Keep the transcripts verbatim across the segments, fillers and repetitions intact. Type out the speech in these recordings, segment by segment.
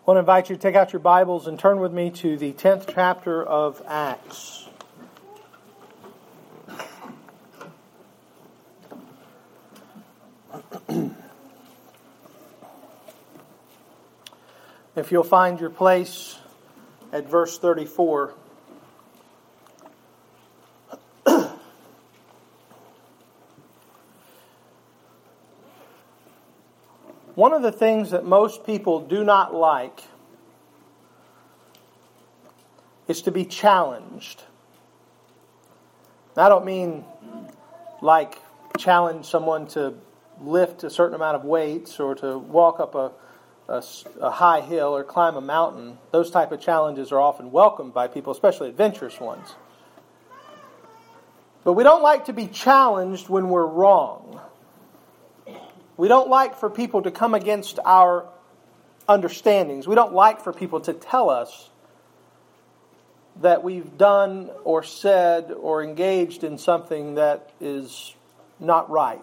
I want to invite you to take out your Bibles and turn with me to the tenth chapter of Acts. If you'll find your place at verse thirty-four. One of the things that most people do not like is to be challenged. I don't mean like challenge someone to lift a certain amount of weights or to walk up a, a, a high hill or climb a mountain. Those type of challenges are often welcomed by people, especially adventurous ones. But we don't like to be challenged when we're wrong. We don't like for people to come against our understandings. We don't like for people to tell us that we've done or said or engaged in something that is not right.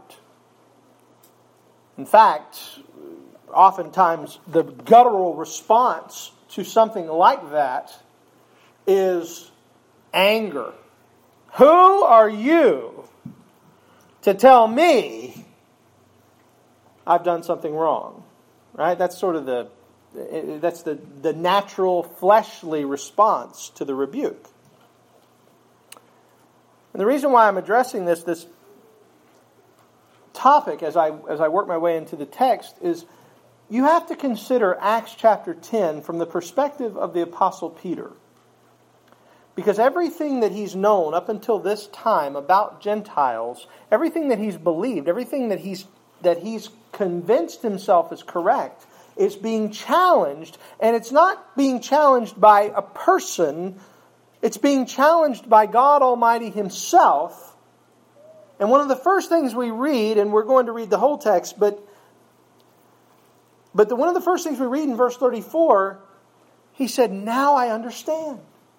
In fact, oftentimes the guttural response to something like that is anger. Who are you to tell me I've done something wrong? Right? That's sort of the that's the, the natural fleshly response to the rebuke. And the reason why I'm addressing this this topic as I as I work my way into the text is you have to consider Acts chapter ten from the perspective of the Apostle Peter. Because everything that he's known up until this time about Gentiles, everything that he's believed, everything that he's that he's convinced himself is correct, is being challenged. And it's not being challenged by a person. It's being challenged by God Almighty Himself. And one of the first things we read, and we're going to read the whole text, but, but the, one of the first things we read in verse thirty-four, he said, "Now I understand."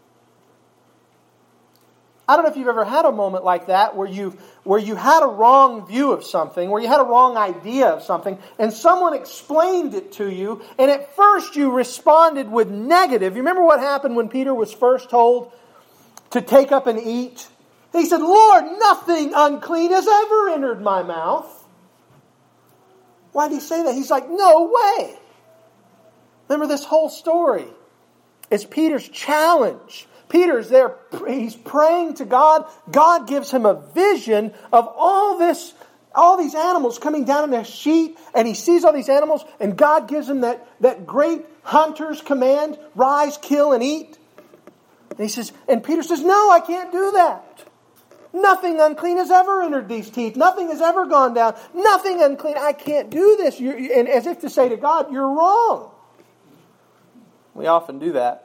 I don't know if you've ever had a moment like that where you where you had a wrong view of something, where you had a wrong idea of something, and someone explained it to you, and at first you responded with negative. You remember what happened when Peter was first told to take up and eat? He said, "Lord, nothing unclean has ever entered my mouth." Why did he say that? He's like, "No way." Remember, this whole story is Peter's challenge. Peter's there, he's praying to God. God gives him a vision of all this, all these animals coming down in a sheet, and he sees all these animals, and God gives him that, that great hunter's command, rise, kill, and eat. And he says, and Peter says, "No, I can't do that. Nothing unclean has ever entered these teeth. Nothing has ever gone down. Nothing unclean. I can't do this." You're, and as if to say to God, "You're wrong." We often do that.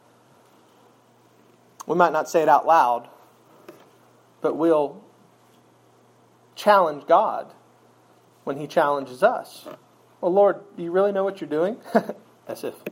We might not say it out loud, but we'll challenge God when He challenges us. "Well, Lord, do you really know what you're doing?" As if.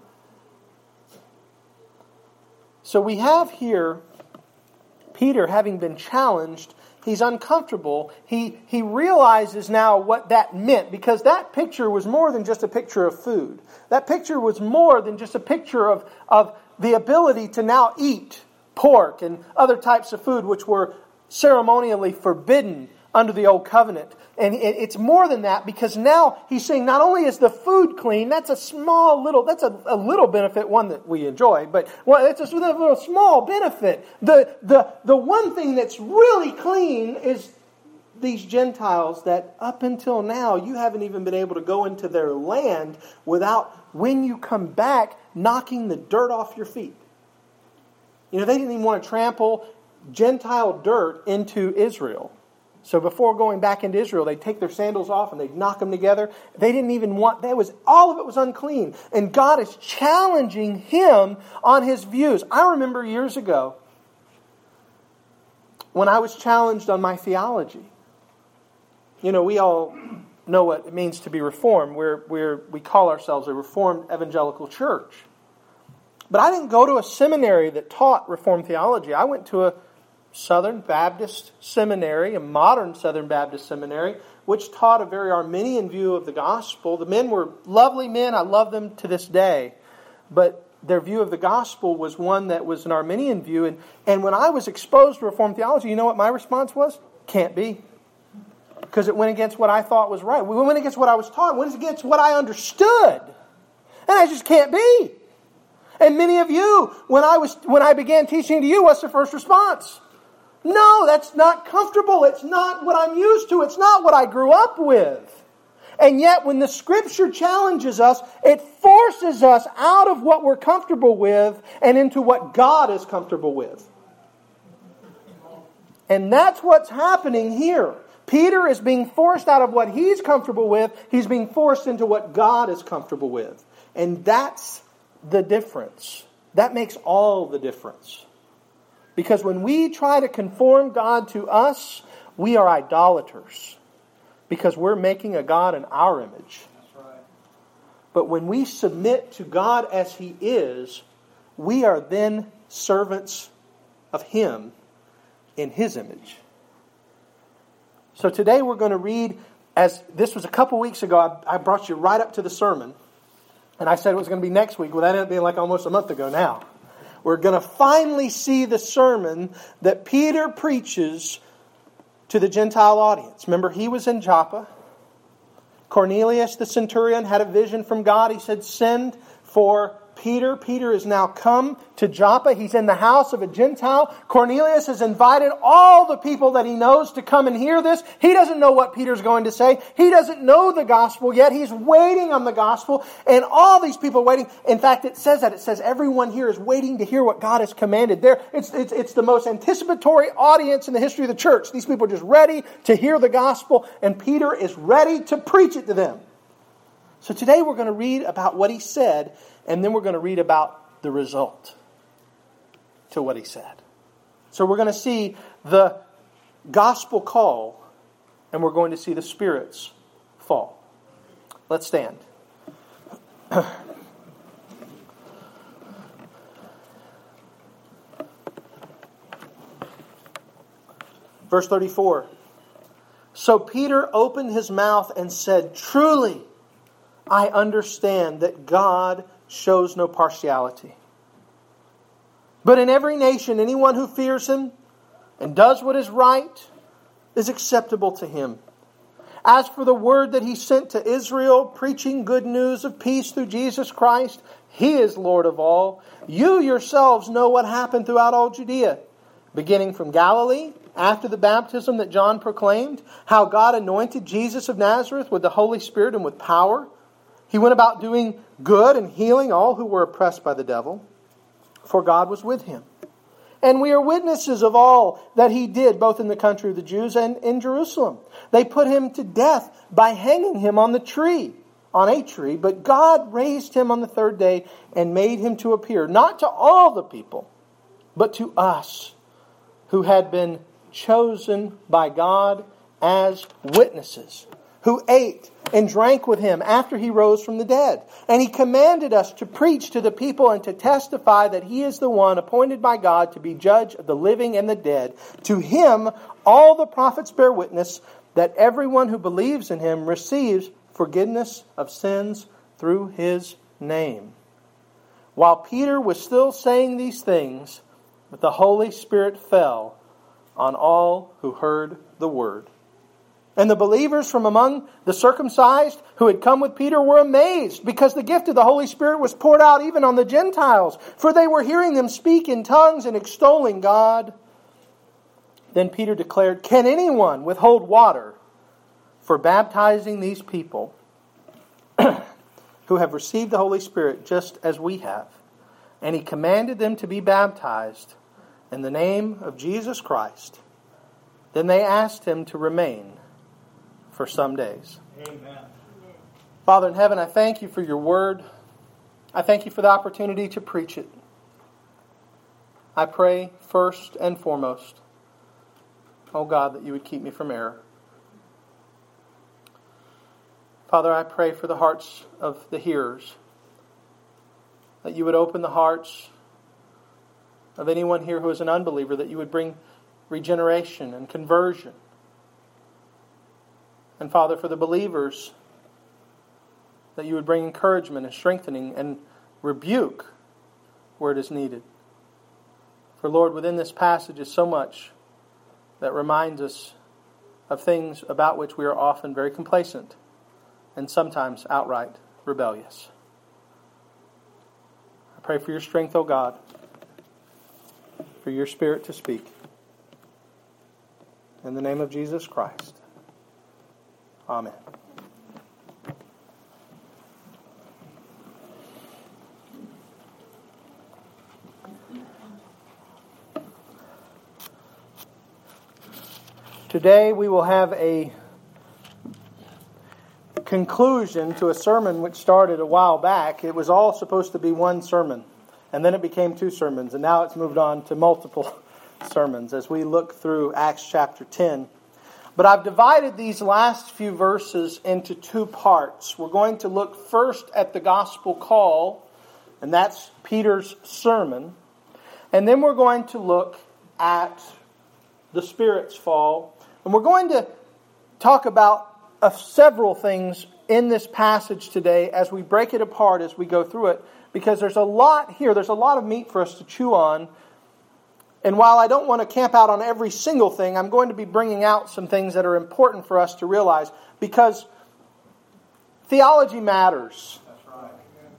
So we have here Peter having been challenged. He's uncomfortable. He, he realizes now what that meant, because that picture was more than just a picture of food. That picture was more than just a picture of, of the ability to now eat pork and other types of food which were ceremonially forbidden under the Old Covenant. And it's more than that, because now he's saying not only is the food clean, that's a small little, that's a, a little benefit, one that we enjoy, but well, it's a little small benefit. The, the, the one thing that's really clean is these Gentiles that up until now you haven't even been able to go into their land without, when you come back, knocking the dirt off your feet. You know, they didn't even want to trample Gentile dirt into Israel. So before going back into Israel, they'd take their sandals off and they'd knock them together. They didn't even want, that was, all of it was unclean. And God is challenging him on his views. I remember years ago when I was challenged on my theology. You know, we all know what it means to be Reformed. We're, we're, we call ourselves a Reformed evangelical church. But I didn't go to a seminary that taught Reformed theology. I went to a Southern Baptist seminary, a modern Southern Baptist seminary, which taught a very Arminian view of the gospel. The men were lovely men. I love them to this day. but their view of the gospel was one that was an Arminian view. And, and when I was exposed to Reformed theology, you know what my response was? Can't be. Because it went against what I thought was right. It went against what I was taught. It went against what I understood. And I just can't be. And many of you, when I was when I began teaching to you, what's the first response? No, that's not comfortable. It's not what I'm used to. It's not what I grew up with. And yet, when the Scripture challenges us, it forces us out of what we're comfortable with and into what God is comfortable with. And that's what's happening here. Peter is being forced out of what he's comfortable with. He's being forced into what God is comfortable with. And that's the difference. That makes all the difference. Because when we try to conform God to us, we are idolaters. Because we're making a God in our image. That's right. But when we submit to God as He is, we are then servants of Him in His image. So today we're going to read, as this was a couple weeks ago, I, I brought you right up to the sermon. And I said it was going to be next week. Well, that ended up being like almost a month ago now. We're going to finally see the sermon that Peter preaches to the Gentile audience. Remember, he was in Joppa. Cornelius, the centurion, had a vision from God. He said, send for Peter. Peter is now come to Joppa. He's in the house of a Gentile. Cornelius has invited all the people that he knows to come and hear this. He doesn't know what Peter's going to say. He doesn't know the gospel yet. He's waiting on the gospel. And all these people are waiting. In fact, it says that. It says everyone here is waiting to hear what God has commanded. There, it's, it's, it's the most anticipatory audience in the history of the church. These people are just ready to hear the gospel. And Peter is ready to preach it to them. So today we're going to read about what he said. And then we're going to read about the result to what he said. So we're going to see the gospel call, and we're going to see the Spirit's fall. Let's stand. Verse thirty-four. So Peter opened his mouth and said, truly, I understand that God shows no partiality. But in every nation, anyone who fears Him and does what is right is acceptable to Him. As for the word that He sent to Israel, preaching good news of peace through Jesus Christ, He is Lord of all. You yourselves know what happened throughout all Judea, beginning from Galilee, after the baptism that John proclaimed, how God anointed Jesus of Nazareth with the Holy Spirit and with power. He went about doing good and healing all who were oppressed by the devil, for God was with Him. And we are witnesses of all that He did, both in the country of the Jews and in Jerusalem. They put Him to death by hanging Him on the tree, on a tree, but God raised Him on the third day and made Him to appear, not to all the people, but to us, who had been chosen by God as witnesses, who ate and drank with Him after He rose from the dead. And He commanded us to preach to the people and to testify that He is the one appointed by God to be judge of the living and the dead. To Him all the prophets bear witness that everyone who believes in Him receives forgiveness of sins through His name. While Peter was still saying these things, the Holy Spirit fell on all who heard the word. And the believers from among the circumcised who had come with Peter were amazed, because the gift of the Holy Spirit was poured out even on the Gentiles, for they were hearing them speak in tongues and extolling God. Then Peter declared, can anyone withhold water for baptizing these people who have received the Holy Spirit just as we have? And he commanded them to be baptized in the name of Jesus Christ. Then they asked him to remain for some days. Amen. Father in heaven, I thank You for Your word. I thank You for the opportunity to preach it. I pray first and foremost, oh God, that You would keep me from error. Father, I pray for the hearts of the hearers, that You would open the hearts of anyone here who is an unbeliever, that You would bring regeneration and conversion. And Father, for the believers, that You would bring encouragement and strengthening, and rebuke where it is needed. For Lord, within this passage is so much that reminds us of things about which we are often very complacent and sometimes outright rebellious. I pray for your strength, O God, for your Spirit to speak. In the name of Jesus Christ. Amen. Today we will have a conclusion to a sermon which started a while back. It was all supposed to be one sermon, and then it became two sermons, and now it's moved on to multiple sermons as we look through Acts chapter ten. But I've divided these last few verses into two parts. We're going to look first at the gospel call, and that's Peter's sermon, and then we're going to look at the Spirit's fall. And we're going to talk about uh, several things in this passage today as we break it apart as we go through it, because there's a lot here. There's a lot of meat for us to chew on. And while I don't want to camp out on every single thing, I'm going to be bringing out some things that are important for us to realize, because theology matters. That's right.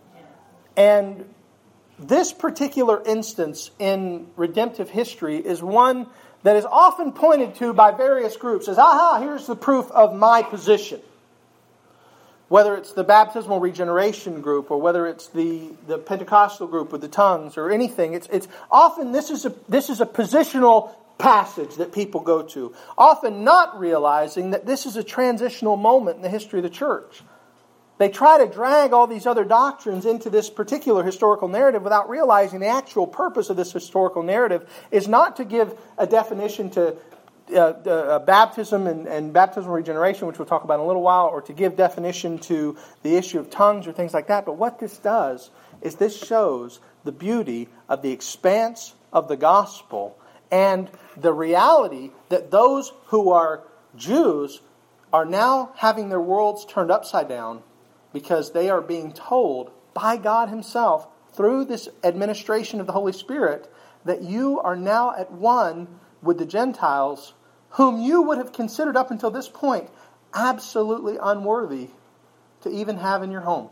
And this particular instance in redemptive history is one that is often pointed to by various groups as, aha, here's the proof of my position. Whether it's the baptismal regeneration group, or whether it's the, the Pentecostal group with the tongues, or anything, it's it's often this is a this is a positional passage that people go to, often not realizing that this is a transitional moment in the history of the church. They try to drag all these other doctrines into this particular historical narrative without realizing the actual purpose of this historical narrative is not to give a definition to uh, uh, baptism and, and baptismal regeneration, which we'll talk about in a little while, or to give definition to the issue of tongues or things like that. But what this does is this shows the beauty of the expanse of the gospel and the reality that those who are Jews are now having their worlds turned upside down, because they are being told by God Himself through this administration of the Holy Spirit that you are now at one with the Gentiles, whom you would have considered up until this point absolutely unworthy to even have in your home.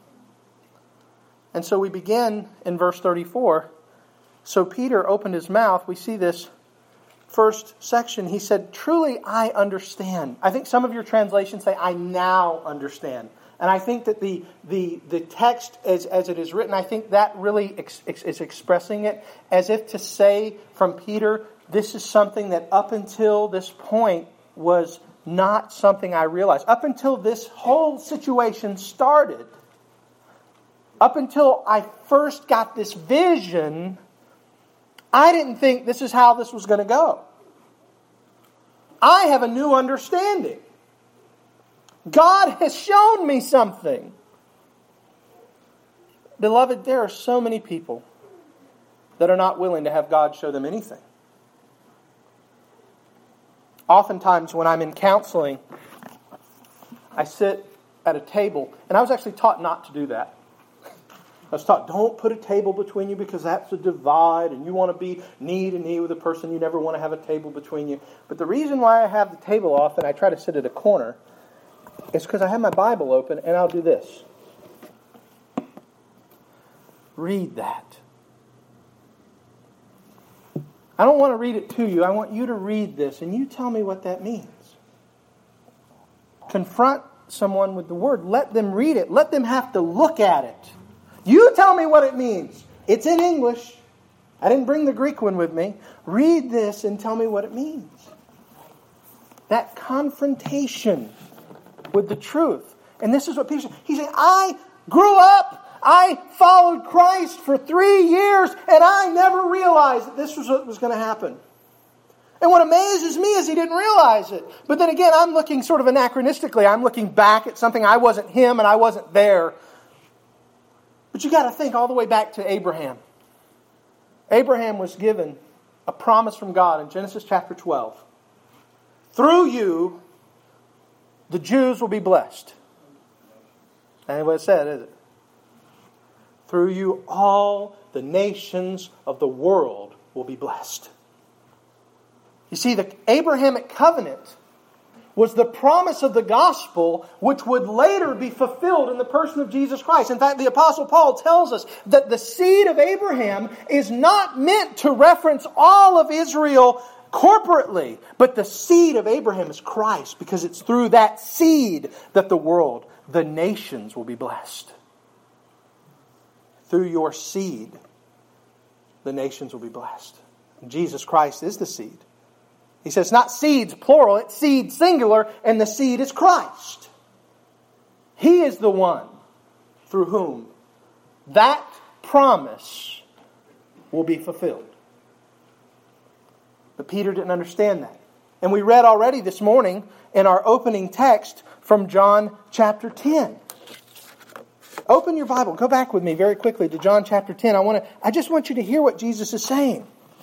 And so we begin in verse thirty-four. So Peter opened his mouth. We see this first section. He said, "Truly I understand." I think some of your translations say, "I now understand." And I think that the the the text as, as it is written, I think that really ex, ex, is expressing it as if to say from Peter, this is something that up until this point was not something I realized. Up until this whole situation started, up until I first got this vision, I didn't think this is how this was going to go. I have a new understanding. God has shown me something. Beloved, there are so many people that are not willing to have God show them anything. Oftentimes when I'm in counseling, I sit at a table, and I was actually taught not to do that. I was taught, don't put a table between you because that's a divide, and you want to be knee to knee with a person. You never want to have a table between you. But the reason why I have the table off and I try to sit at a corner is because I have my Bible open and I'll do this. Read that. I don't want to read it to you. I want you to read this and you tell me what that means. Confront someone with the Word. Let them read it. Let them have to look at it. You tell me what it means. It's in English. I didn't bring the Greek one with me. Read this and tell me what it means. That confrontation with the truth. And this is what Peter said. He's saying, I grew up, I followed Christ for three years, and I never realized that this was what was going to happen. And what amazes me is he didn't realize it. But then again, I'm looking sort of anachronistically. I'm looking back at something. I wasn't him and I wasn't there. But you got to think all the way back to Abraham. Abraham was given a promise from God in Genesis chapter twelve. Through you, the Jews will be blessed. That ain't what it said, is it? Through you, all the nations of the world will be blessed. You see, the Abrahamic covenant was the promise of the gospel which would later be fulfilled in the person of Jesus Christ. In fact, the Apostle Paul tells us that the seed of Abraham is not meant to reference all of Israel corporately, but the seed of Abraham is Christ, because it's through that seed that the world, the nations, will be blessed. Through your seed, the nations will be blessed. Jesus Christ is the seed. He says not seeds, plural, it's seed, singular, and the seed is Christ. He is the one through whom that promise will be fulfilled. But Peter didn't understand that. And we read already this morning in our opening text from John chapter ten. Open your Bible. Go back with me very quickly to John chapter ten. I want to. I just want you to hear what Jesus is saying.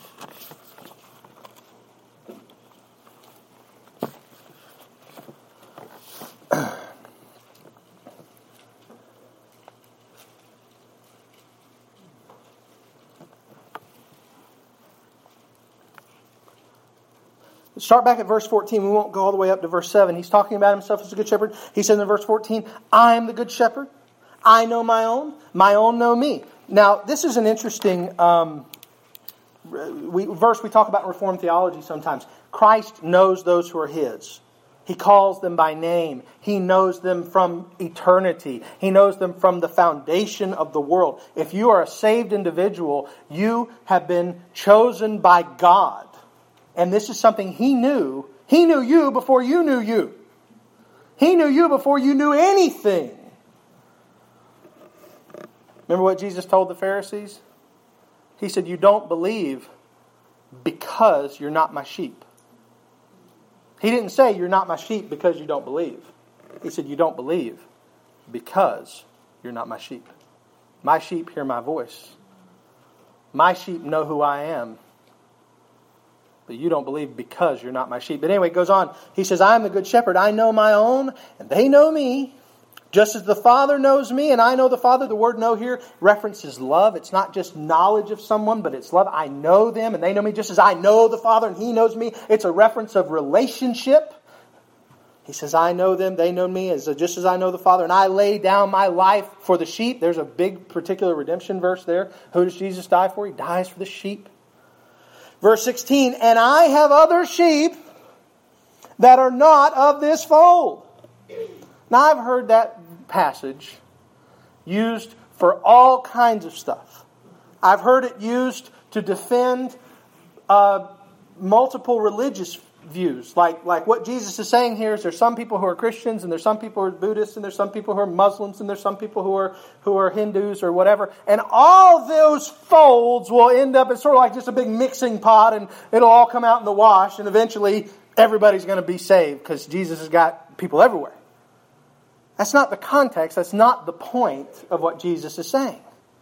Start back at verse fourteen. We won't go all the way up to verse seven. He's talking about himself as a good shepherd. He says in verse fourteen, I am the good shepherd. I know my own. My own know me. Now, this is an interesting um, we, verse we talk about in Reformed theology sometimes. Christ knows those who are His. He calls them by name. He knows them from eternity. He knows them from the foundation of the world. If you are a saved individual, you have been chosen by God. And this is something He knew. He knew you before you knew you. He knew you before you knew anything. Remember what Jesus told the Pharisees? He said, you don't believe because you're not my sheep. He didn't say you're not my sheep because you don't believe. He said you don't believe because you're not my sheep. My sheep hear my voice. My sheep know who I am. But you don't believe because you're not my sheep. But anyway, it goes on. He says, I am the good shepherd. I know my own, and they know me. Just as the Father knows me, and I know the Father. The word know here references love. It's not just knowledge of someone, but it's love. I know them, and they know me just as I know the Father, and He knows me. It's a reference of relationship. He says, I know them, they know me, as just as I know the Father, and I lay down my life for the sheep. There's a big particular redemption verse there. Who does Jesus die for? He dies for the sheep. Verse sixteen, and I have other sheep that are not of this fold. Now, I've heard that passage used for all kinds of stuff. I've heard it used to defend uh, multiple religious views. Like, like what Jesus is saying here is there's some people who are Christians, and there's some people who are Buddhists, and there's some people who are Muslims, and there's some people who are who are Hindus or whatever. And all those folds will end up, it's sort of like just a big mixing pot, and it'll all come out in the wash, and eventually everybody's going to be saved because Jesus has got people everywhere. That's not the context. That's not the point of what Jesus is saying.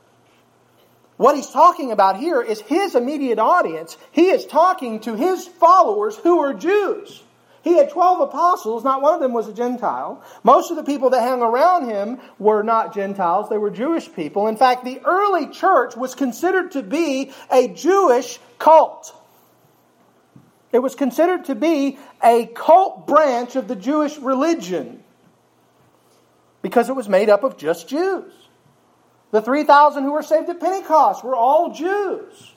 What He's talking about here is His immediate audience. He is talking to His followers who are Jews. He had twelve apostles. Not one of them was a Gentile. Most of the people that hung around Him were not Gentiles. They were Jewish people. In fact, the early church was considered to be a Jewish cult. It was considered to be a cult branch of the Jewish religion, because it was made up of just Jews. The three thousand who were saved at Pentecost were all Jews.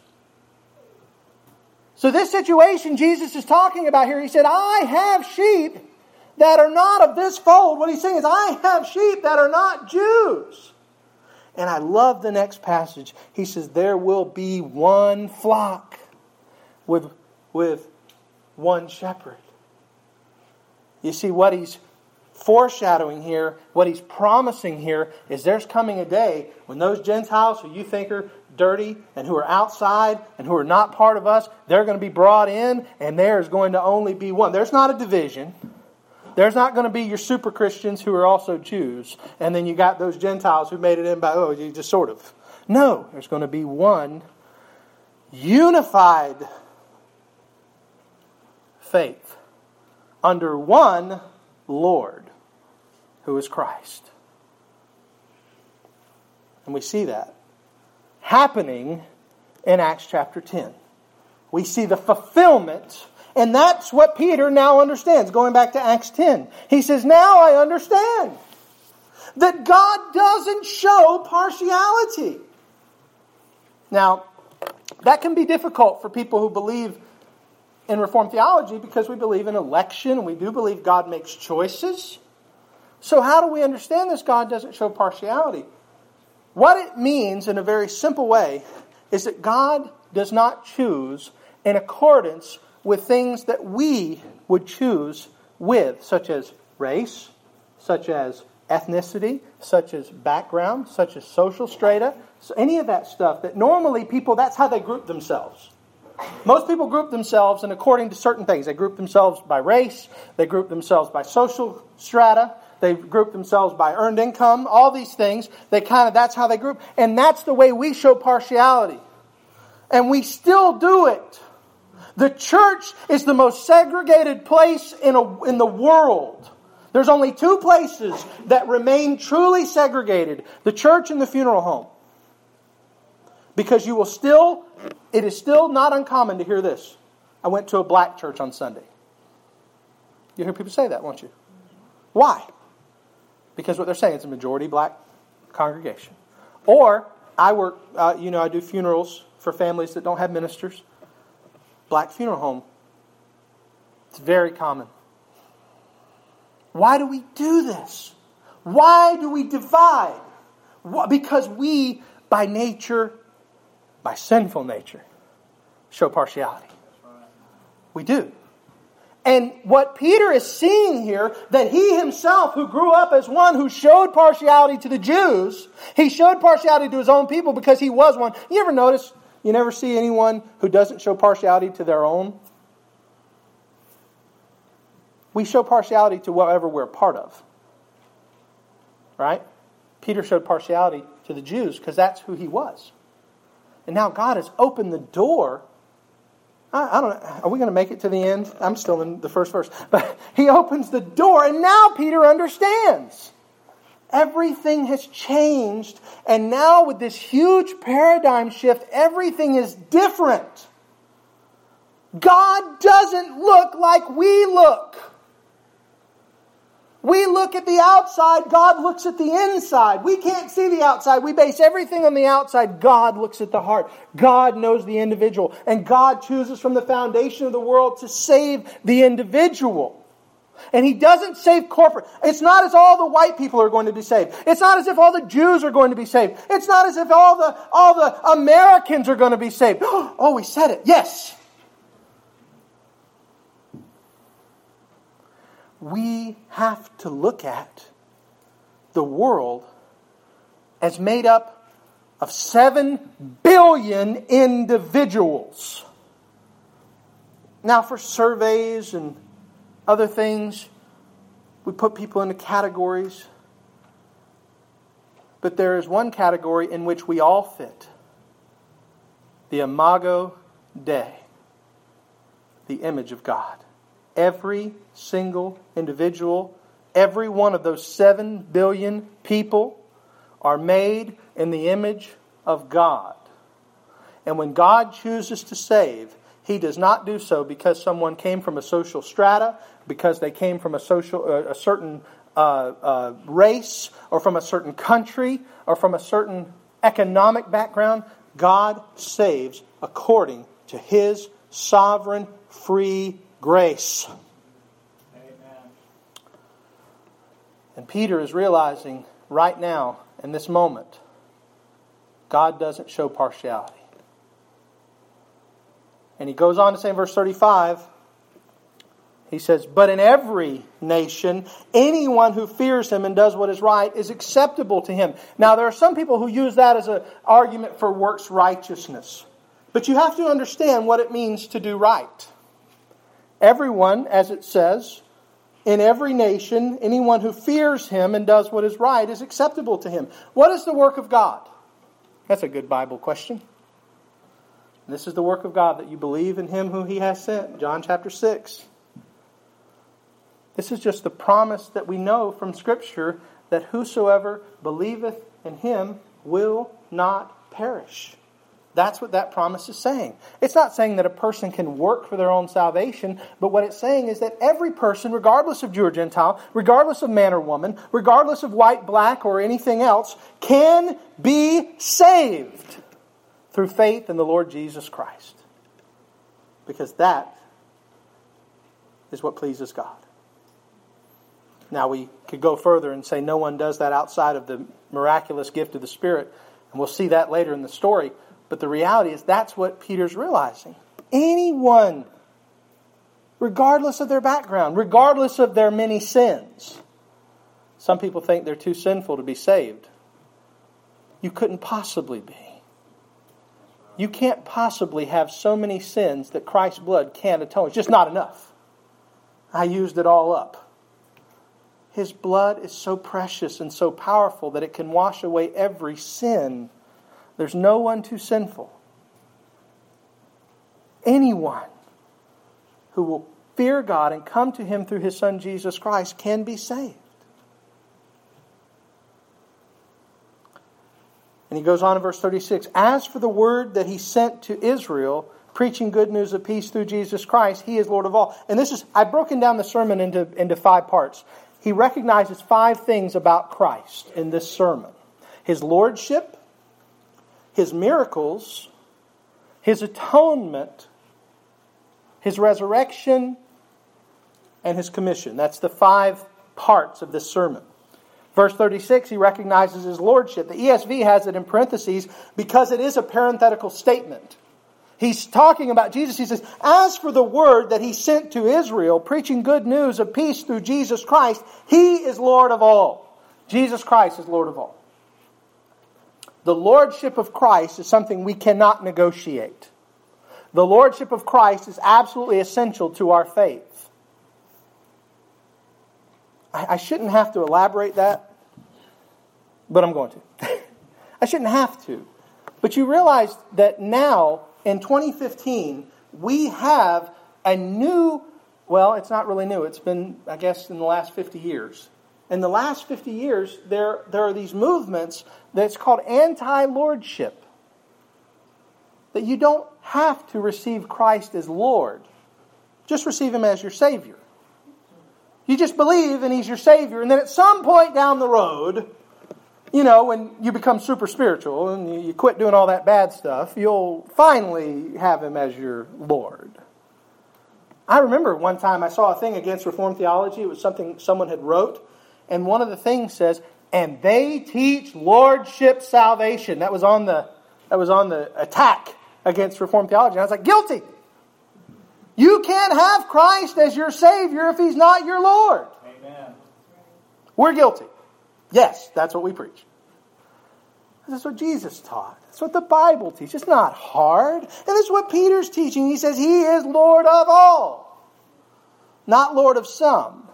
So this situation Jesus is talking about here, He said, I have sheep that are not of this fold. What He's saying is, I have sheep that are not Jews. And I love the next passage. He says, there will be one flock with, with one shepherd. You see, what He's foreshadowing here, what He's promising here, is there's coming a day when those Gentiles who you think are dirty and who are outside and who are not part of us, they're going to be brought in, and there's going to only be one. There's not a division. There's not going to be your super Christians who are also Jews, and then you got those Gentiles who made it in by, oh, you just sort of. No, there's going to be one unified faith under one Lord, who is Christ. And we see that happening in Acts chapter ten. We see the fulfillment, and that's what Peter now understands. Going back to Acts ten. He says, now I understand that God doesn't show partiality. Now, that can be difficult for people who believe in Reformed theology because we believe in election. We do believe God makes choices. So how do we understand this God doesn't show partiality? What it means in a very simple way is that God does not choose in accordance with things that we would choose with, such as race, such as ethnicity, such as background, such as social strata, so any of that stuff that normally people, that's how they group themselves. Most people group themselves and according to certain things. They group themselves by race, they group themselves by social strata, they group themselves by earned income, all these things. They kind of, that's how they group. And that's the way we show partiality. And we still do it. The church is the most segregated place in a, in the world. There's only two places that remain truly segregated. The church and the funeral home. Because you will still, it is still not uncommon to hear this. I went to a black church on Sunday. You hear people say that, won't you? Why? Because what they're saying is a majority black congregation. Or, I work, uh, you know, I do funerals for families that don't have ministers. Black funeral home. It's very common. Why do we do this? Why do we divide? Because we, by nature, by sinful nature, show partiality. We do. And what Peter is seeing here, that he himself, who grew up as one who showed partiality to the Jews, he showed partiality to his own people because he was one. You ever notice, you never see anyone who doesn't show partiality to their own? We show partiality to whatever we're a part of. Right? Peter showed partiality to the Jews because that's who he was. And now God has opened the door. I, I don't know. Are we going to make it to the end? I'm still in the first verse. But he opens the door and now Peter understands. Everything has changed. And now with this huge paradigm shift, everything is different. God doesn't look like we look. We look at the outside, God looks at the inside. We can't see the outside. We base everything on the outside. God looks at the heart. God knows the individual. And God chooses from the foundation of the world to save the individual. And He doesn't save corporate. It's not as all the white people are going to be saved. It's not as if all the Jews are going to be saved. It's not as if all the, all the Americans are going to be saved. Oh, we said it. Yes. We have to look at the world as made up of seven billion individuals. Now, for surveys and other things, we put people into categories. But there is one category in which we all fit. The Imago Dei. The image of God. Every single individual, every one of those seven billion people are made in the image of God. And when God chooses to save, He does not do so because someone came from a social strata, because they came from a social, uh, a certain uh, uh, race, or from a certain country, or from a certain economic background. God saves according to His sovereign, free grace. Amen. And Peter is realizing right now, in this moment, God doesn't show partiality. And he goes on to say in verse thirty-five, he says, "But in every nation, anyone who fears Him and does what is right is acceptable to Him." Now, there are some people who use that as an argument for works righteousness. But you have to understand what it means to do right. Everyone, as it says, in every nation, anyone who fears Him and does what is right is acceptable to Him. What is the work of God? That's a good Bible question. This is the work of God, that you believe in Him who He has sent. John chapter six. This is just the promise that we know from Scripture, that whosoever believeth in Him will not perish. That's what that promise is saying. It's not saying that a person can work for their own salvation, but what it's saying is that every person, regardless of Jew or Gentile, regardless of man or woman, regardless of white, black, or anything else, can be saved through faith in the Lord Jesus Christ. Because that is what pleases God. Now we could go further and say no one does that outside of the miraculous gift of the Spirit, and we'll see that later in the story. But the reality is that's what Peter's realizing. Anyone, regardless of their background, regardless of their many sins. Some people think they're too sinful to be saved. You couldn't possibly be. You can't possibly have so many sins that Christ's blood can't atone. It's just not enough. I used it all up. His blood is so precious and so powerful that it can wash away every sin. There's no one too sinful. Anyone who will fear God and come to Him through His Son Jesus Christ can be saved. And he goes on in verse thirty-six. As for the word that He sent to Israel, preaching good news of peace through Jesus Christ, He is Lord of all. And this is, I've broken down the sermon into, into five parts. He recognizes five things about Christ in this sermon. His lordship, His miracles, His atonement, His resurrection, and His commission. That's the five parts of this sermon. Verse thirty-six, he recognizes His lordship. The E S V has it in parentheses because it is a parenthetical statement. He's talking about Jesus. He says, as for the word that He sent to Israel, preaching good news of peace through Jesus Christ, He is Lord of all. Jesus Christ is Lord of all. The lordship of Christ is something we cannot negotiate. The lordship of Christ is absolutely essential to our faith. I, I shouldn't have to elaborate that, but I'm going to. I shouldn't have to. But you realize that now, in twenty fifteen, we have a new, well, it's not really new. It's been, I guess, in the last fifty years. In the last fifty years, there, there are these movements that's called anti-lordship. That you don't have to receive Christ as Lord. Just receive Him as your Savior. You just believe and He's your Savior. And then at some point down the road, you know, when you become super spiritual and you quit doing all that bad stuff, you'll finally have Him as your Lord. I remember one time I saw a thing against Reformed theology. It was something someone had wrote. And one of the things says, and they teach lordship salvation. That was on the that was on the attack against Reformed theology. And I was like, guilty. You can't have Christ as your Savior if He's not your Lord. Amen. We're guilty. Yes, that's what we preach. That's what Jesus taught. That's what the Bible teaches. It's not hard. And this is what Peter's teaching. He says He is Lord of all, not Lord of some.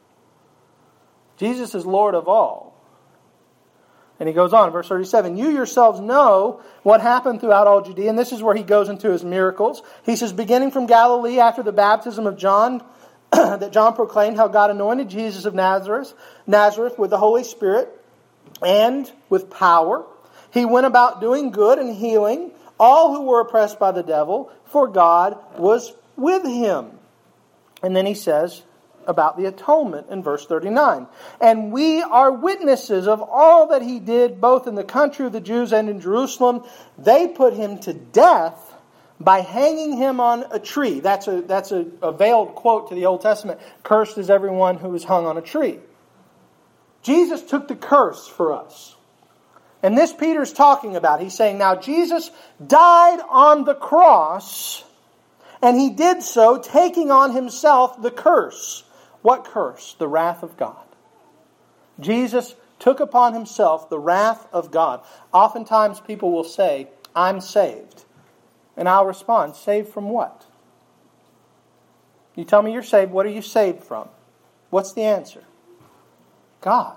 Jesus is Lord of all. And he goes on, verse thirty-seven, you yourselves know what happened throughout all Judea. And this is where he goes into his miracles. He says, beginning from Galilee after the baptism of John, that John proclaimed how God anointed Jesus of Nazareth, Nazareth with the Holy Spirit and with power. He went about doing good and healing all who were oppressed by the devil, for God was with Him. And then he says about the atonement in verse thirty-nine. And we are witnesses of all that He did, both in the country of the Jews and in Jerusalem. They put Him to death by hanging Him on a tree. That's a, that's a, a veiled quote to the Old Testament. Cursed is everyone who is hung on a tree. Jesus took the curse for us. And this Peter's talking about. He's saying, now Jesus died on the cross, and He did so taking on Himself the curse. What curse? The wrath of God. Jesus took upon Himself the wrath of God. Oftentimes people will say, I'm saved. And I'll respond, saved from what? You tell me you're saved, what are you saved from? What's the answer? God.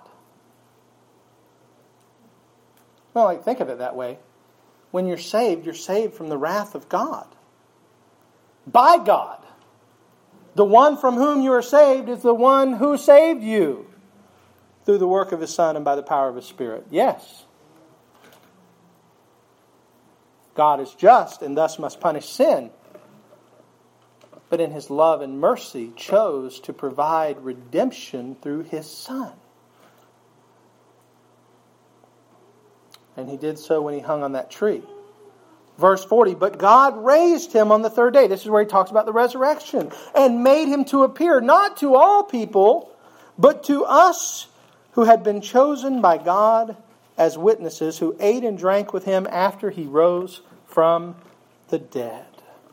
Well, like, think of it that way. When you're saved, you're saved from the wrath of God. By God. The one from whom you are saved is the one who saved you through the work of His Son and by the power of His Spirit. Yes. God is just and thus must punish sin, but in His love and mercy chose to provide redemption through His Son. And He did so when He hung on that tree. Verse forty, but God raised Him on the third day. This is where He talks about the resurrection. And made Him to appear not to all people, but to us who had been chosen by God as witnesses, who ate and drank with Him after He rose from the dead.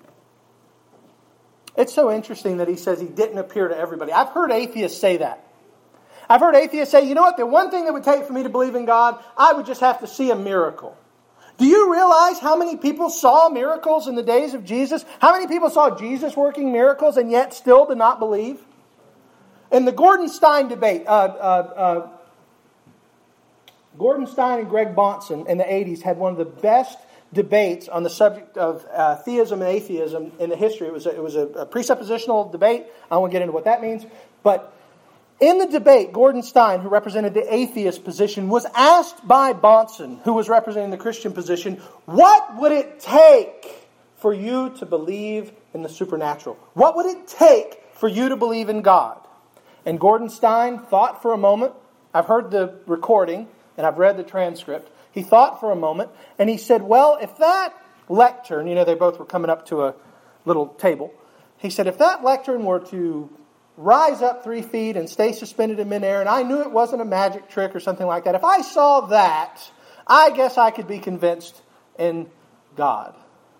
It's so interesting that He says He didn't appear to everybody. I've heard atheists say that. I've heard atheists say, you know what, the one thing that would take for me to believe in God, I would just have to see a miracle. Do you realize how many people saw miracles in the days of Jesus? How many people saw Jesus working miracles and yet still did not believe? In the Gordon Stein debate, uh, uh, uh, Gordon Stein and Greg Bahnsen in the eighties had one of the best debates on the subject of uh, theism and atheism in the history. It was a, it was a, a presuppositional debate. I won't get into what that means. But in the debate, Gordon Stein, who represented the atheist position, was asked by Bahnsen, who was representing the Christian position, what would it take for you to believe in the supernatural? What would it take for you to believe in God? And Gordon Stein thought for a moment. I've heard the recording and I've read the transcript. He thought for a moment and he said, well, if that lectern, you know, they both were coming up to a little table. He said, if that lectern were to rise up three feet and stay suspended in midair, and I knew it wasn't a magic trick or something like that, if I saw that, I guess I could be convinced in God.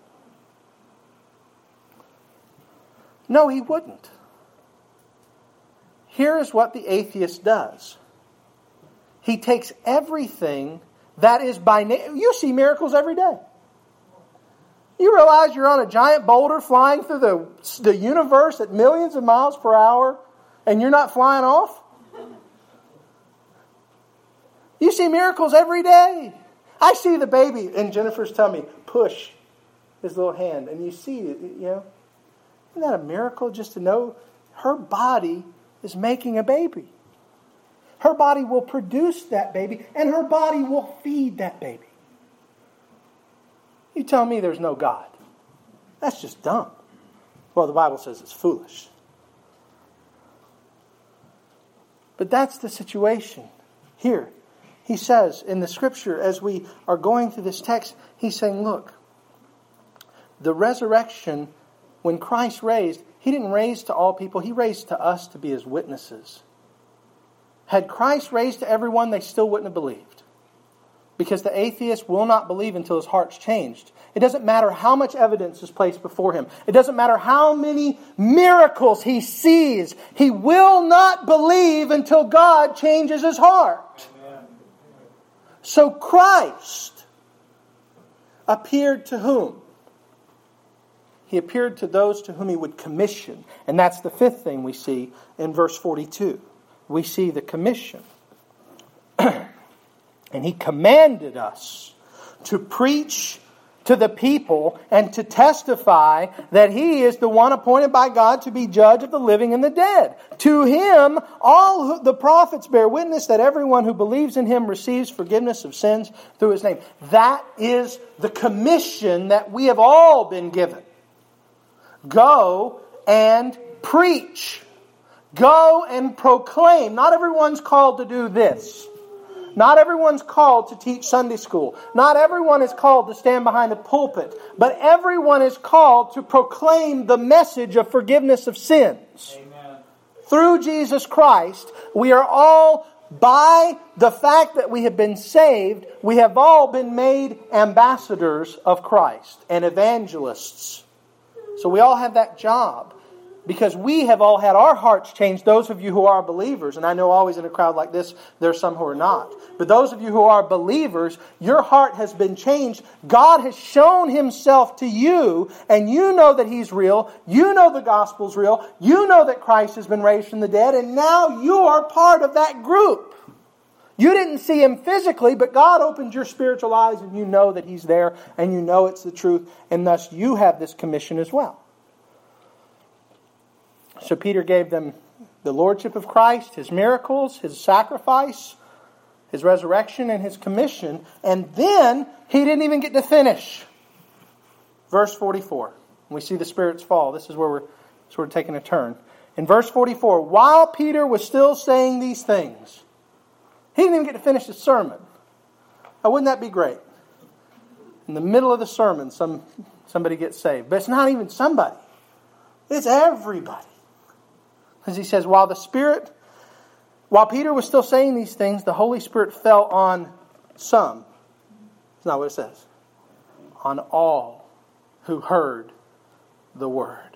No, he wouldn't. Here is what the atheist does. He takes everything that is by name. You see miracles every day. You realize you're on a giant boulder flying through the, the universe at millions of miles per hour and you're not flying off? You see miracles every day. I see the baby in Jennifer's tummy push his little hand and you see it, you know. Isn't that a miracle just to know her body is making a baby? Her body will produce that baby and her body will feed that baby. You tell me there's no God. That's just dumb. Well, the Bible says it's foolish. But that's the situation here. He says in the Scripture, as we are going through this text, he's saying, look, the resurrection, when Christ raised, He didn't raise to all people. He raised to us to be His witnesses. Had Christ raised to everyone, they still wouldn't have believed. Because the atheist will not believe until his heart's changed. It doesn't matter how much evidence is placed before him. It doesn't matter how many miracles he sees. He will not believe until God changes his heart. Amen. So Christ appeared to whom? He appeared to those to whom He would commission. And that's the fifth thing we see in verse forty-two. We see the commission. And He commanded us to preach to the people and to testify that He is the one appointed by God to be judge of the living and the dead. To Him, all the prophets bear witness that everyone who believes in Him receives forgiveness of sins through His name. That is the commission that we have all been given. Go and preach. Go and proclaim. Not everyone's called to do this. Not everyone's called to teach Sunday school. Not everyone is called to stand behind the pulpit. But everyone is called to proclaim the message of forgiveness of sins. Amen. Through Jesus Christ, we are all, by the fact that we have been saved, we have all been made ambassadors of Christ and evangelists. So we all have that job. Because we have all had our hearts changed, those of you who are believers. And I know always in a crowd like this, there are some who are not. But those of you who are believers, your heart has been changed. God has shown Himself to you, and you know that He's real. You know the gospel's real. You know that Christ has been raised from the dead, and now you are part of that group. You didn't see Him physically, but God opened your spiritual eyes, and you know that He's there, and you know it's the truth, and thus you have this commission as well. So Peter gave them the lordship of Christ, His miracles, His sacrifice, His resurrection, and His commission. And then he didn't even get to finish. verse forty-four. We see the spirits fall. This is where we're sort of taking a turn. In verse forty-four, while Peter was still saying these things, he didn't even get to finish his sermon. Now, wouldn't that be great? In the middle of the sermon, some somebody gets saved. But it's not even somebody. It's everybody. As he says, while the Spirit, while Peter was still saying these things, the Holy Spirit fell on some. That's not what it says. On all who heard the word.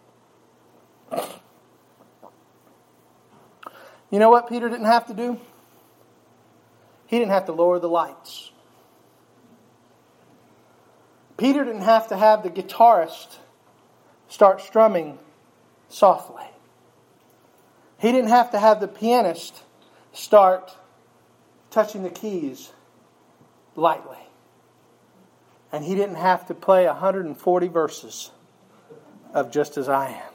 You know what Peter didn't have to do? He didn't have to lower the lights. Peter didn't have to have the guitarist start strumming softly. He didn't have to have the pianist start touching the keys lightly. And he didn't have to play one hundred forty verses of Just As I Am.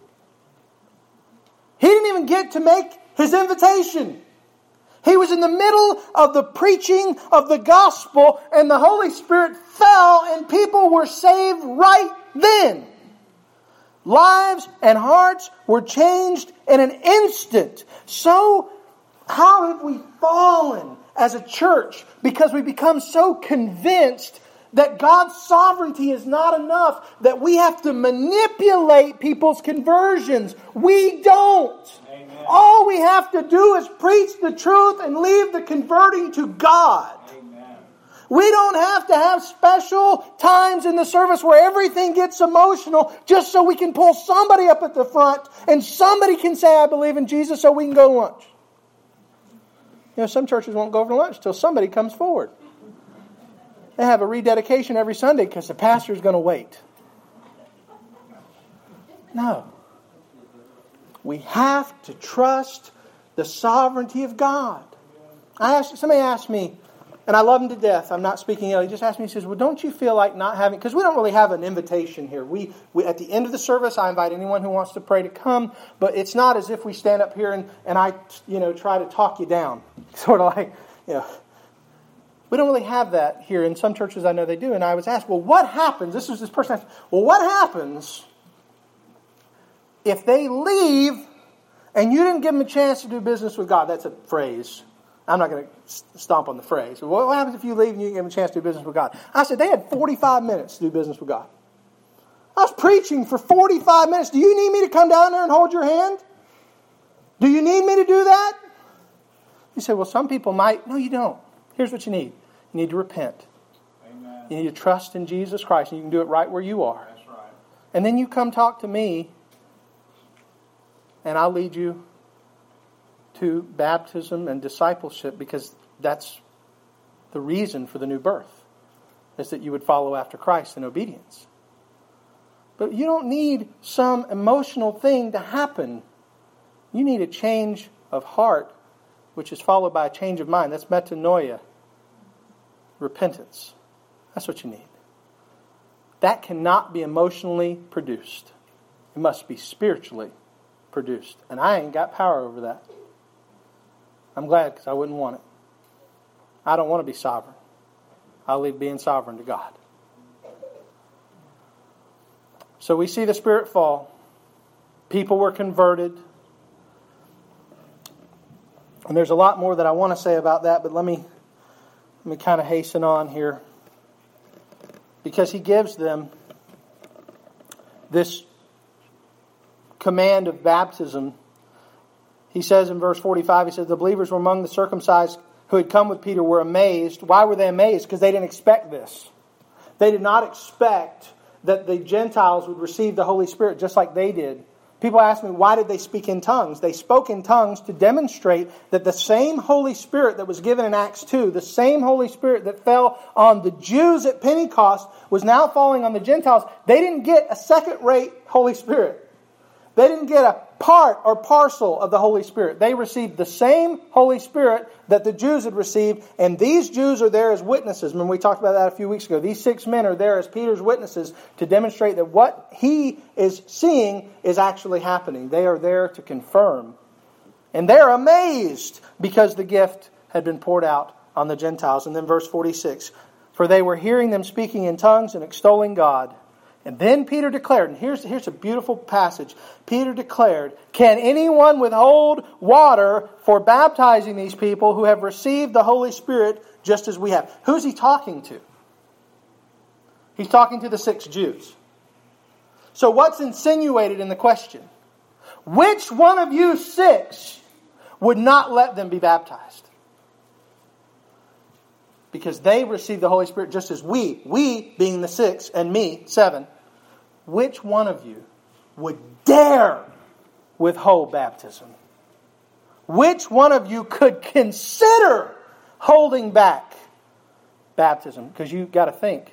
He didn't even get to make his invitation. He was in the middle of the preaching of the gospel, and the Holy Spirit fell and people were saved right then. Lives and hearts were changed in an instant. So, how have we fallen as a church? Because we become so convinced that God's sovereignty is not enough, that we have to manipulate people's conversions. We don't. Amen. All we have to do is preach the truth and leave the converting to God. Amen. We don't have to have special times in the service where everything gets emotional just so we can pull somebody up at the front and somebody can say, I believe in Jesus, so we can go to lunch. You know, some churches won't go over to lunch until somebody comes forward. They have a rededication every Sunday because the pastor is going to wait. No. We have to trust the sovereignty of God. I asked, somebody asked me, and I love him to death. I'm not speaking ill. He just asked me, he says, well, don't you feel like not having, because we don't really have an invitation here. We, we at the end of the service, I invite anyone who wants to pray to come, but it's not as if we stand up here and, and I, you know, try to talk you down. Sort of like, you know, we don't really have that here. In some churches I know they do. And I was asked, well, what happens? This was this person asked, well, what happens if they leave and you didn't give them a chance to do business with God? That's a phrase. I'm not going to stomp on the phrase. What happens if you leave and you didn't give them a chance to do business with God? I said, they had forty-five minutes to do business with God. I was preaching for forty-five minutes. Do you need me to come down there and hold your hand? Do you need me to do that? You say, well, some people might. No, you don't. Here's what you need. You need to repent. Amen. You need to trust in Jesus Christ. And you can do it right where you are. That's right. And then you come talk to me. And I'll lead you to baptism and discipleship. Because that's the reason for the new birth. Is that you would follow after Christ in obedience. But you don't need some emotional thing to happen. You need a change of heart, which is followed by a change of mind. That's metanoia. Repentance. That's what you need. That cannot be emotionally produced. It must be spiritually produced. And I ain't got power over that. I'm glad, because I wouldn't want it. I don't want to be sovereign. I'll leave being sovereign to God. So we see the Spirit fall. People were converted. And there's a lot more that I want to say about that, but let me let me kind of hasten on here. Because he gives them this command of baptism. He says in verse forty-five, he says, the believers were among the circumcised who had come with Peter were amazed. Why were they amazed? Because they didn't expect this. They did not expect that the Gentiles would receive the Holy Spirit just like they did. People ask me, why did they speak in tongues? They spoke in tongues to demonstrate that the same Holy Spirit that was given in Acts two, the same Holy Spirit that fell on the Jews at Pentecost, was now falling on the Gentiles. They didn't get a second-rate Holy Spirit. They didn't get a part or parcel of the Holy Spirit. They received the same Holy Spirit that the Jews had received, and these Jews are there as witnesses. When we talked about that a few weeks ago, these six men are there as Peter's witnesses to demonstrate that what he is seeing is actually happening. They are there to confirm. And they're amazed because the gift had been poured out on the Gentiles. And then verse forty-six, for they were hearing them speaking in tongues and extolling God. And then Peter declared, and here's, here's a beautiful passage. Peter declared, "Can anyone withhold water for baptizing these people who have received the Holy Spirit just as we have?" Who's he talking to? He's talking to the six Jews. So what's insinuated in the question? Which one of you six would not let them be baptized? Because they received the Holy Spirit just as we, we being the six and me, seven. Which one of you would dare withhold baptism? Which one of you could consider holding back baptism? Because you've got to think.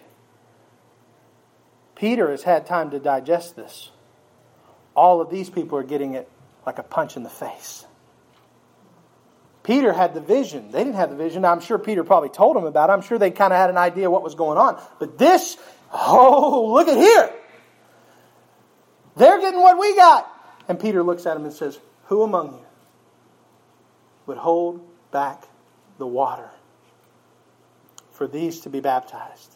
Peter has had time to digest this. All of these people are getting it like a punch in the face. Peter had the vision. They didn't have the vision. I'm sure Peter probably told them about it. I'm sure they kind of had an idea what was going on. But this, oh, look at here. They're getting what we got. And Peter looks at him and says, "Who among you would hold back the water for these to be baptized?"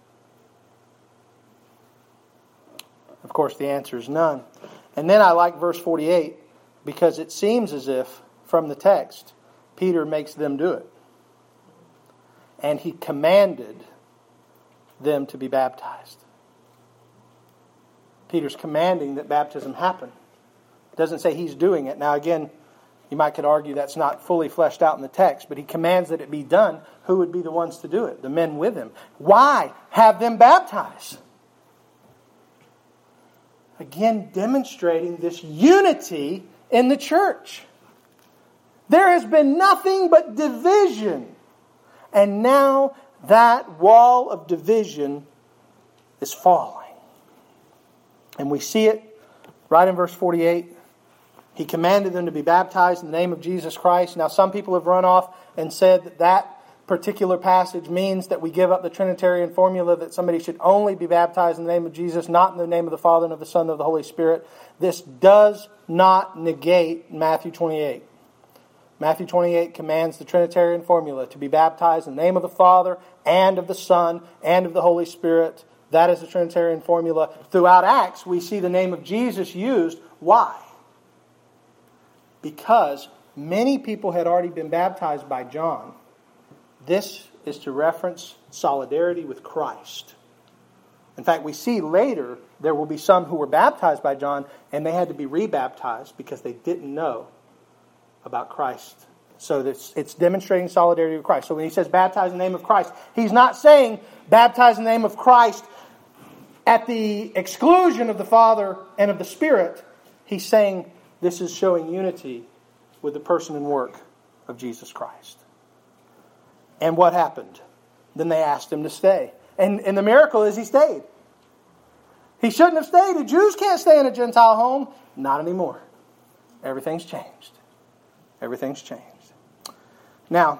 Of course, the answer is none. And then I like verse forty-eight because it seems as if, from the text, Peter makes them do it. And he commanded them to be baptized. Peter's commanding that baptism happen. It doesn't say he's doing it. Now again, you might could argue that's not fully fleshed out in the text, but he commands that it be done. Who would be the ones to do it? The men with him. Why have them baptized? Again, demonstrating this unity in the church. There has been nothing but division. And now that wall of division is falling. And we see it right in verse forty-eight. He commanded them to be baptized in the name of Jesus Christ. Now some people have run off and said that that particular passage means that we give up the Trinitarian formula that somebody should only be baptized in the name of Jesus, not in the name of the Father and of the Son and of the Holy Spirit. This does not negate Matthew twenty-eight. Matthew twenty-eight commands the Trinitarian formula to be baptized in the name of the Father and of the Son and of the Holy Spirit. That is the Trinitarian formula. Throughout Acts, we see the name of Jesus used. Why? Because many people had already been baptized by John. This is to reference solidarity with Christ. In fact, we see later there will be some who were baptized by John and they had to be rebaptized because they didn't know about Christ. So it's, it's demonstrating solidarity with Christ. So when he says baptize in the name of Christ, he's not saying baptize in the name of Christ at the exclusion of the Father and of the Spirit. He's saying this is showing unity with the person and work of Jesus Christ. And what happened? Then they asked him to stay. And, and the miracle is he stayed. He shouldn't have stayed. The Jews can't stay in a Gentile home. Not anymore. Everything's changed. Everything's changed. Now,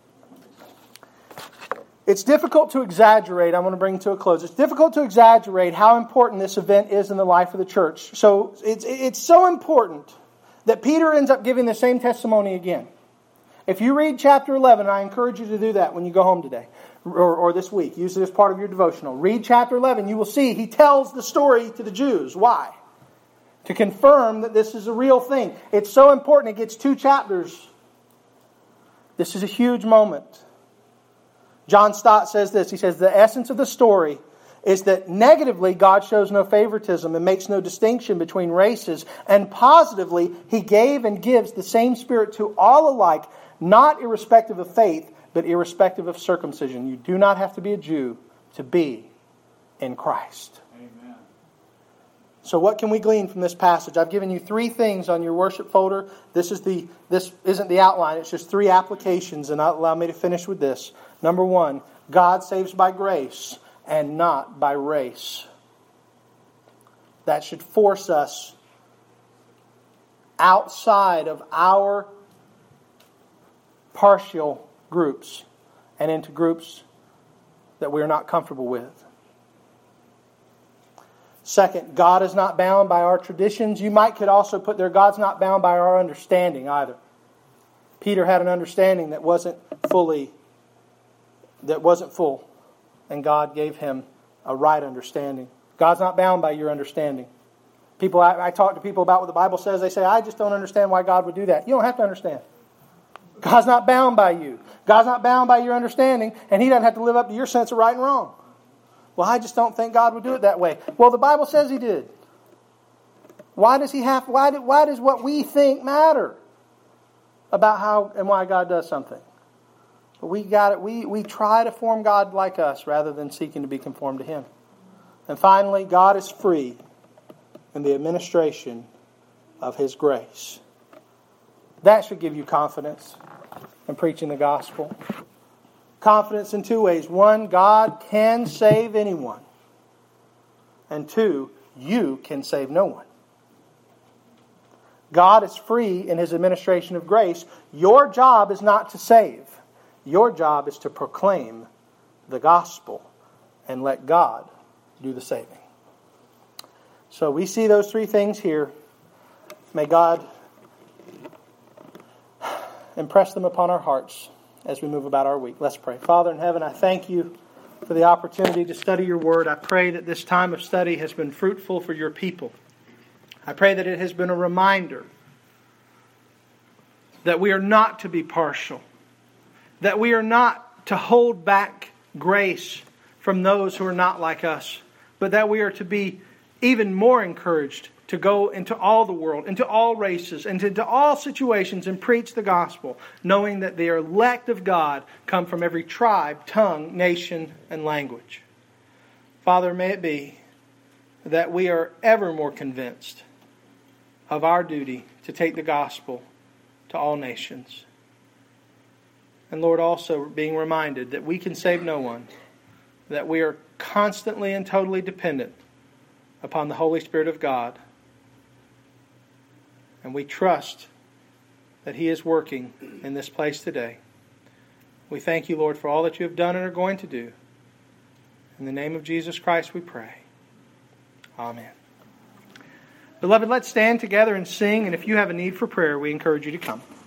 it's difficult to exaggerate. I'm going to bring to a close. It's difficult to exaggerate how important this event is in the life of the church. So it's, it's so important that Peter ends up giving the same testimony again. If you read chapter eleven, I encourage you to do that when you go home today or, or this week. Use it as part of your devotional. Read chapter eleven. You will see he tells the story to the Jews. Why? To confirm that this is a real thing. It's so important. It gets two chapters. This is a huge moment. John Stott says this. He says, the essence of the story is that negatively, God shows no favoritism and makes no distinction between races. And positively, He gave and gives the same Spirit to all alike, not irrespective of faith, but irrespective of circumcision. You do not have to be a Jew to be in Christ. Amen. So what can we glean from this passage? I've given you three things on your worship folder. This is the this isn't the outline. It's just three applications, and allow me to finish with this. Number one, God saves by grace and not by race. That should force us outside of our partial groups and into groups that we are not comfortable with. Second, God is not bound by our traditions. You might could also put there, God's not bound by our understanding either. Peter had an understanding that wasn't fully, that wasn't full. And God gave him a right understanding. God's not bound by your understanding. People, I, I talk to people about what the Bible says. They say, I just don't understand why God would do that. You don't have to understand. God's not bound by you. God's not bound by your understanding, and He doesn't have to live up to your sense of right and wrong. Well, I just don't think God would do it that way. Well, the Bible says He did. Why does He have? Why, do, why does what we think matter about how and why God does something? But we got it. We we try to form God like us rather than seeking to be conformed to Him. And finally, God is free in the administration of His grace. That should give you confidence in preaching the gospel. Confidence in two ways. One, God can save anyone. And two, you can save no one. God is free in His administration of grace. Your job is not to save. Your job is to proclaim the gospel and let God do the saving. So we see those three things here. May God impress them upon our hearts as we move about our week. Let's pray. Father in heaven, I thank You for the opportunity to study Your Word. I pray that this time of study has been fruitful for Your people. I pray that it has been a reminder that we are not to be partial, that we are not to hold back grace from those who are not like us, but that we are to be even more encouraged to go into all the world, into all races, and into all situations and preach the gospel, knowing that the elect of God come from every tribe, tongue, nation, and language. Father, may it be that we are ever more convinced of our duty to take the gospel to all nations. And Lord, also being reminded that we can save no one, that we are constantly and totally dependent upon the Holy Spirit of God. And we trust that He is working in this place today. We thank You, Lord, for all that You have done and are going to do. In the name of Jesus Christ we pray. Amen. Beloved, let's stand together and sing. And if you have a need for prayer, we encourage you to come.